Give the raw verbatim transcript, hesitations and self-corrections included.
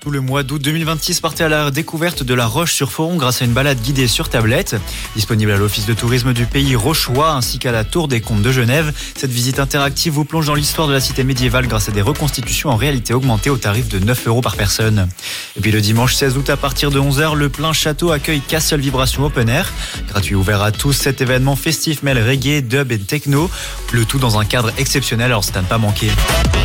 Tout le mois d'août deux mille vingt-six, partez à la découverte de la Roche-sur-Foron grâce à une balade guidée sur tablette. Disponible à l'Office de tourisme du pays Rochois ainsi qu'à la Tour des Comtes de Genève. Cette visite interactive vous plonge dans l'histoire de la cité médiévale grâce à des reconstitutions en réalité augmentées au tarif de neuf euros par personne. Et puis le dimanche seize août à partir de onze heures, le Plein Château accueille Castle Vibration Open Air. Gratuit ouvert à tous, cet événement festif mêle reggae, dub et techno. Le tout dans un cadre exceptionnel, alors c'est à ne pas manquer.